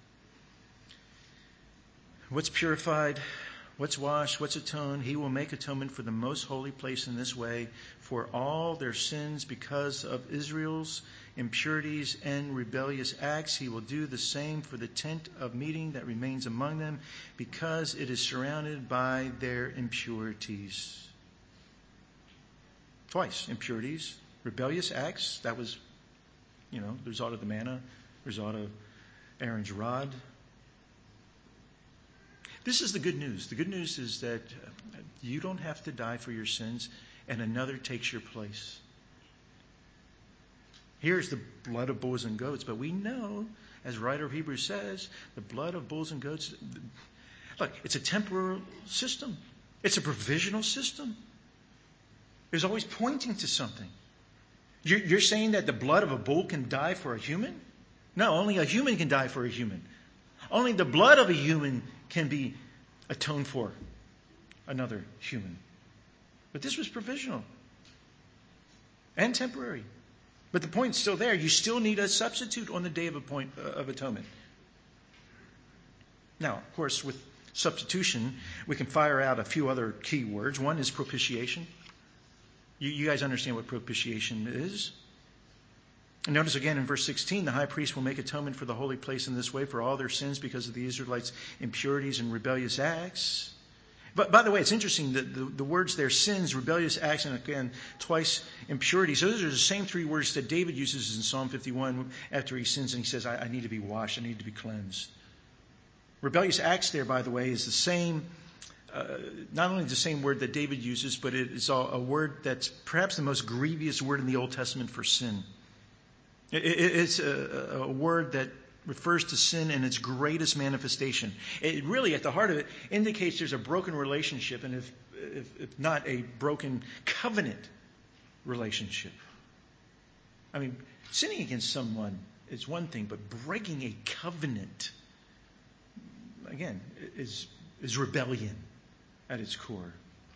What's purified? What's washed? What's atoned? He will make atonement for the most holy place in this way for all their sins because of Israel's impurities and rebellious acts. He will do the same for the tent of meeting that remains among them because it is surrounded by their impurities. Twice, impurities, rebellious acts. That was, you know, the result of the manna, the result of Aaron's rod. This is the good news. The good news is that you don't have to die for your sins, and another takes your place. Here's the blood of bulls and goats, but we know, as the writer of Hebrews says, the blood of bulls and goats, look, it's a temporal system. It's a provisional system. It's always pointing to something. You're, you're saying that the blood of a bull can die for a human? No, only a human can die for a human. Only the blood of a human can be atoned for another human. But this was provisional and temporary. But the point's still there. You still need a substitute on the day of, appoint, uh, of atonement. Now, of course, with substitution, we can fire out a few other key words. One is propitiation. You, you guys understand what propitiation is? And notice again in verse sixteen, the high priest will make atonement for the holy place in this way for all their sins because of the Israelites' impurities and rebellious acts. But by the way, it's interesting that the, the words there, sins, rebellious acts, and again, twice impurities, those are the same three words that David uses in Psalm fifty-one after he sins and he says, I, I need to be washed, I need to be cleansed. Rebellious acts there, by the way, is the same, uh, not only the same word that David uses, but it is a word that's perhaps the most grievous word in the Old Testament for sin. It, it, it's a, a word that refers to sin in its greatest manifestation. It really, at the heart of it, indicates there's a broken relationship, and if, if, if not a broken covenant relationship. I mean, sinning against someone is one thing, but breaking a covenant, again, is, is rebellion at its core.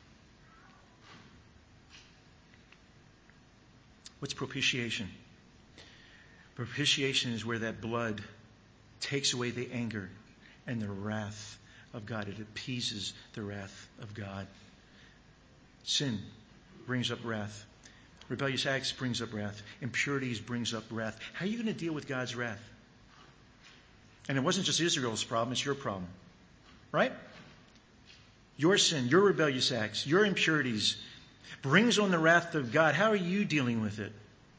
What's propitiation? Propitiation is where that blood takes away the anger and the wrath of God. It appeases the wrath of God. Sin brings up wrath. Rebellious acts brings up wrath. Impurities brings up wrath. How are you going to deal with God's wrath? And it wasn't just Israel's problem, it's your problem. Right? Your sin, your rebellious acts, your impurities brings on the wrath of God. How are you dealing with it?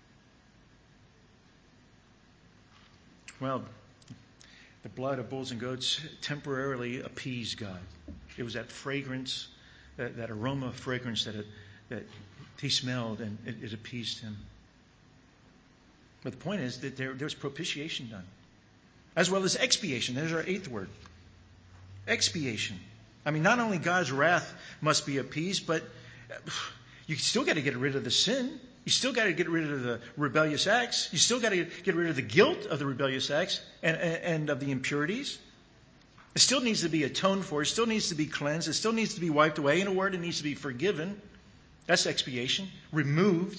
Well, the blood of bulls and goats temporarily appeased God. It was that fragrance, that, that aroma of fragrance that, it, that he smelled, and it, it appeased him. But the point is that there, there was propitiation done, as well as expiation. There's our eighth word. Expiation. I mean, not only God's wrath must be appeased, but you still got to get rid of the sin. You still got to get rid of the rebellious acts. You still got to get rid of the guilt of the rebellious acts and, and, and of the impurities. It still needs to be atoned for. It still needs to be cleansed. It still needs to be wiped away. In a word, it needs to be forgiven. That's expiation. Removed.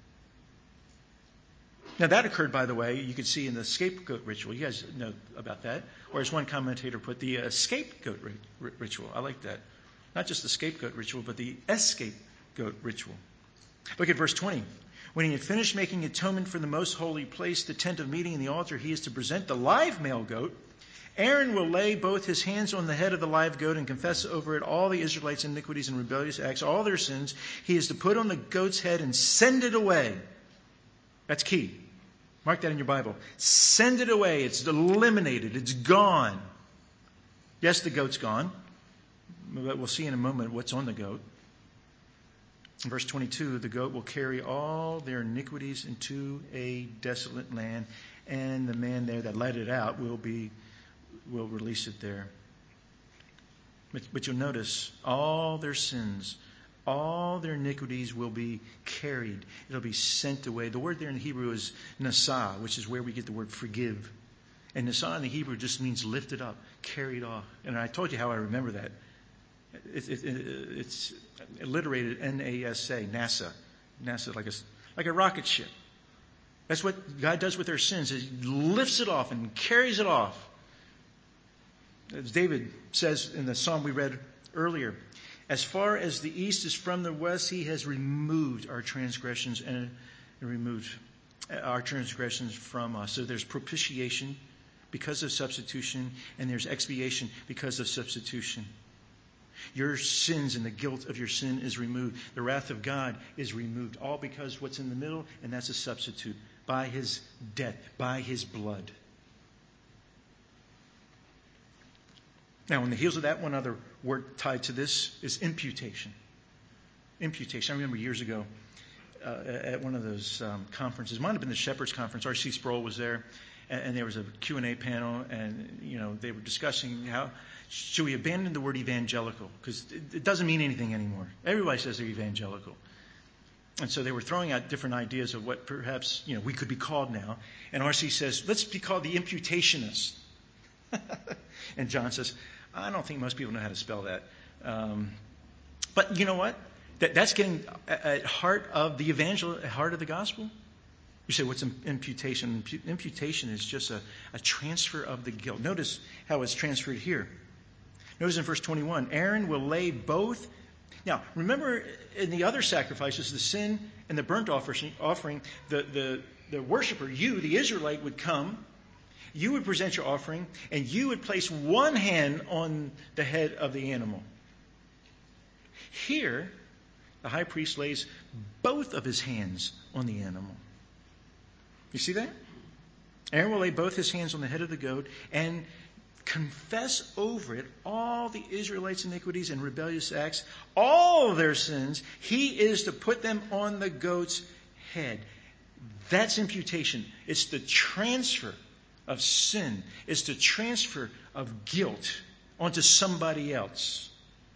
Now that occurred, by the way, you could see in the scapegoat ritual. You guys know about that. Or as one commentator put, the uh, scapegoat ri- ritual. I like that. Not just the scapegoat ritual, but the escapegoat ritual. Look at verse twenty. When he had finished making atonement for the most holy place, the tent of meeting and the altar, he is to present the live male goat. Aaron will lay both his hands on the head of the live goat and confess over it all the Israelites' iniquities and rebellious acts, all their sins. He is to put on the goat's head and send it away. That's key. Mark that in your Bible. Send it away. It's eliminated. It's gone. Yes, the goat's gone. But we'll see in a moment what's on the goat. In verse twenty-two, the goat will carry all their iniquities into a desolate land, and the man there that let it out will be will release it there. But, but you'll notice all their sins, all their iniquities will be carried. It'll be sent away. The word there in Hebrew is nasa, which is where we get the word forgive. And nasa in the Hebrew just means lifted up, carried off. And I told you how I remember that. It, it, it, it's alliterated N A S A, NASA. NASA, like a, like a rocket ship. That's what God does with our sins. He lifts it off and carries it off. As David says in the psalm we read earlier, as far as the east is from the west, he has removed our transgressions and removed our transgressions from us. So there's propitiation because of substitution, and there's expiation because of substitution. Your sins and the guilt of your sin is removed. The wrath of God is removed. All because what's in the middle, and that's a substitute. By his death, by his blood. Now, on the heels of that, one other word tied to this is imputation. Imputation. I remember years ago uh, at one of those um, conferences, it might have been the Shepherd's Conference, R C Sproul was there, and, and there was a Q and A panel, and you know they were discussing how should we abandon the word evangelical? Because it, it doesn't mean anything anymore. Everybody says they're evangelical. And so they were throwing out different ideas of what perhaps you know we could be called now. And R C says, let's be called the imputationists. And John says, I don't think most people know how to spell that. Um, but you know what? That, that's getting at heart of the evangel, at heart of the gospel. You say, what's imputation? Imputation is just a, a transfer of the guilt. Notice how it's transferred here. Notice in verse twenty-one, Aaron will lay both. Now, remember in the other sacrifices, the sin and the burnt offering, the, the, the worshiper, you, the Israelite, would come. You would present your offering, and you would place one hand on the head of the animal. Here, the high priest lays both of his hands on the animal. You see that? Aaron will lay both his hands on the head of the goat and confess over it all the Israelites' iniquities and rebellious acts, all their sins. He is to put them on the goat's head. That's imputation. It's the transfer of sin. It's the transfer of guilt onto somebody else.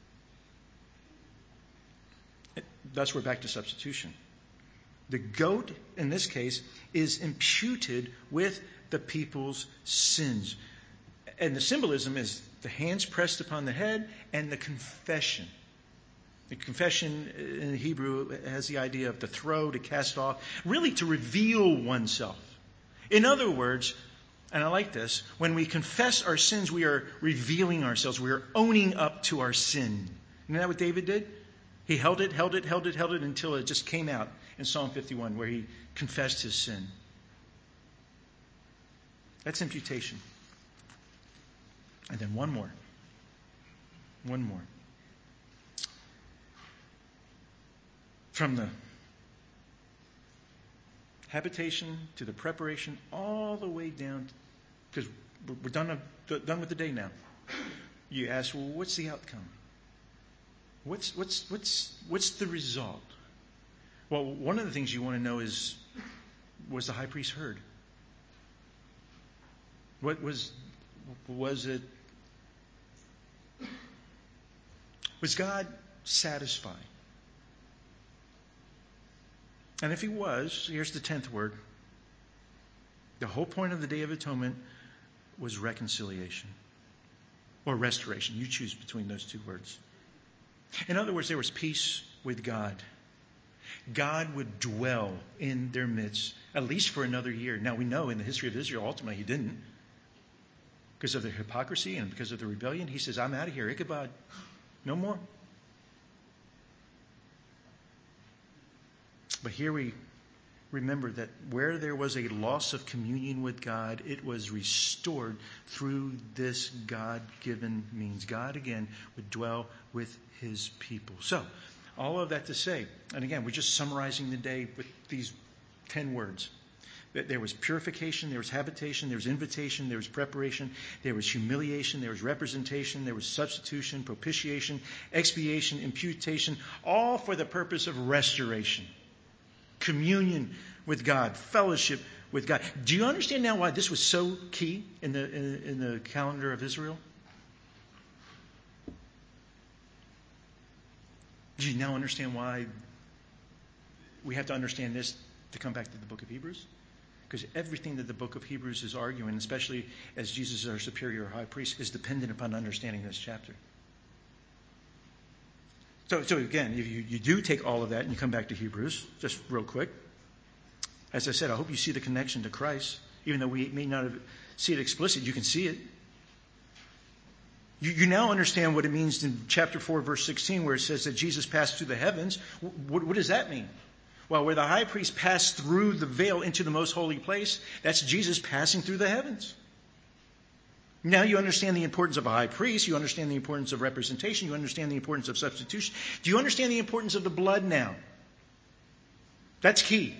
Thus, we're back to substitution. The goat, in this case, is imputed with the people's sins. And the symbolism is the hands pressed upon the head and the confession. The confession in Hebrew has the idea of to throw, to cast off, really to reveal oneself. In other words, and I like this, when we confess our sins, we are revealing ourselves. We are owning up to our sin. Isn't that what David did? He held it, held it, held it, held it until it just came out in Psalm fifty-one where he confessed his sin. That's imputation. And then one more. One more. From the habitation to the preparation, all the way down, because we're done, done with the day now. You ask, well, what's the outcome? What's what's what's what's the result? Well, one of the things you want to know is, was the high priest heard? What was was it? Was God satisfied? And if he was, here's the tenth word. The whole point of the Day of Atonement was reconciliation or restoration. You choose between those two words. In other words, there was peace with God. God would dwell in their midst, at least for another year. Now, we know in the history of Israel, ultimately, he didn't. Because of their hypocrisy and because of the rebellion, he says, I'm out of here. Ichabod. No more. But here we remember that where there was a loss of communion with God, it was restored through this God-given means. God, again, would dwell with his people. So, all of that to say, and again, we're just summarizing the day with these ten words. There was purification, there was habitation, there was invitation, there was preparation, there was humiliation, there was representation, there was substitution, propitiation, expiation, imputation, all for the purpose of restoration. Communion with God, fellowship with God. Do you understand now why this was so key in the in, in the calendar of Israel? Do you now understand why we have to understand this to come back to the book of Hebrews? Because everything that the book of Hebrews is arguing, especially as Jesus is our superior high priest, is dependent upon understanding this chapter. So, so again, if you, you do take all of that and you come back to Hebrews, just real quick. As I said, I hope you see the connection to Christ. Even though we may not have see it explicit, you can see it. You, you now understand what it means in chapter four, verse sixteen, where it says that Jesus passed through the heavens. What, what does that mean? Well, where the high priest passed through the veil into the most holy place, that's Jesus passing through the heavens. Now you understand the importance of a high priest. You understand the importance of representation. You understand the importance of substitution. Do you understand the importance of the blood now? That's key.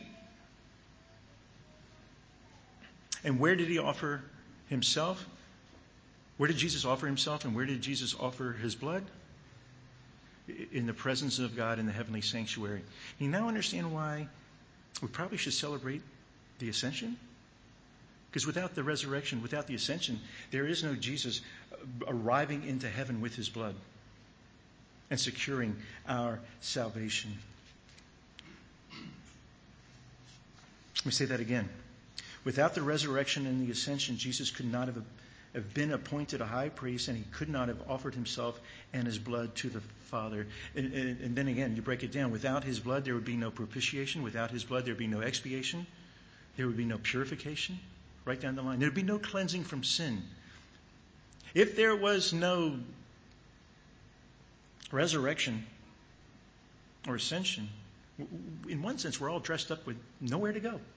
And where did he offer himself? Where did Jesus offer himself and where did Jesus offer his blood? In the presence of God in the heavenly sanctuary. You now understand why we probably should celebrate the ascension? Because without the resurrection, without the ascension, there is no Jesus arriving into heaven with his blood and securing our salvation. Let me say that again. Without the resurrection and the ascension, Jesus could not have have been appointed a high priest, and he could not have offered himself and his blood to the Father. And, and, and then again, you break it down. Without his blood, there would be no propitiation. Without his blood, there would be no expiation. There would be no purification. Right down the line. There would be no cleansing from sin. If there was no resurrection or ascension, in one sense, we're all dressed up with nowhere to go.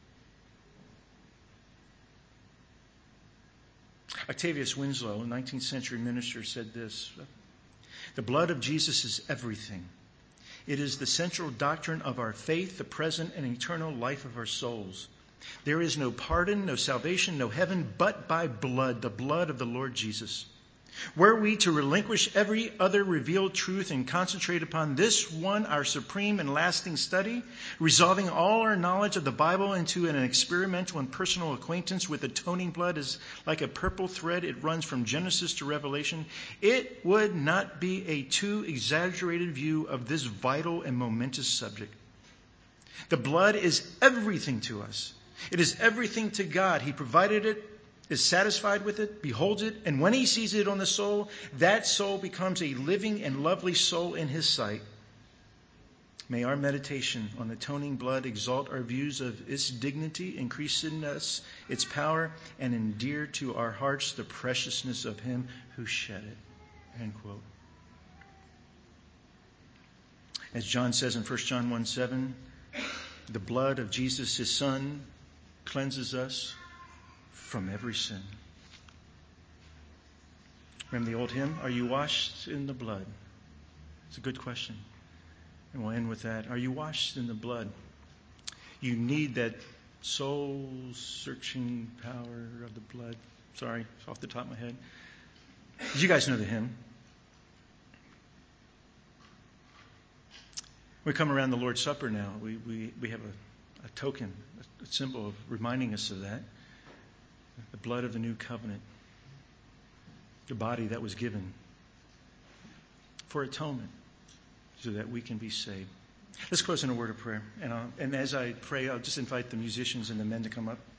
Octavius Winslow, a nineteenth century minister, said this: "The blood of Jesus is everything. It is the central doctrine of our faith, the present and eternal life of our souls. There is no pardon, no salvation, no heaven, but by blood, the blood of the Lord Jesus. Were we to relinquish every other revealed truth and concentrate upon this one, our supreme and lasting study, resolving all our knowledge of the Bible into an experimental and personal acquaintance with atoning blood is like a purple thread, it runs from Genesis to Revelation, it would not be a too exaggerated view of this vital and momentous subject. The blood is everything to us. It is everything to God. He provided it, is satisfied with it, beholds it, and when he sees it on the soul, that soul becomes a living and lovely soul in his sight. May our meditation on atoning blood exalt our views of its dignity, increase in us its power, and endear to our hearts the preciousness of him who shed it." End quote. As John says in First John one seven, the blood of Jesus, his Son, cleanses us from every sin. Remember the old hymn, "Are you washed in the blood?" It's a good question. And we'll end with that. Are you washed in the blood? You need that soul-searching power of the blood. Sorry, it's off the top of my head. You guys know the hymn. We come around the Lord's Supper now. We, we, we have a, a token, a symbol of reminding us of that. The blood of the new covenant. The body that was given for atonement so that we can be saved. Let's close in a word of prayer. And, I'll, and as I pray, I'll just invite the musicians and the men to come up.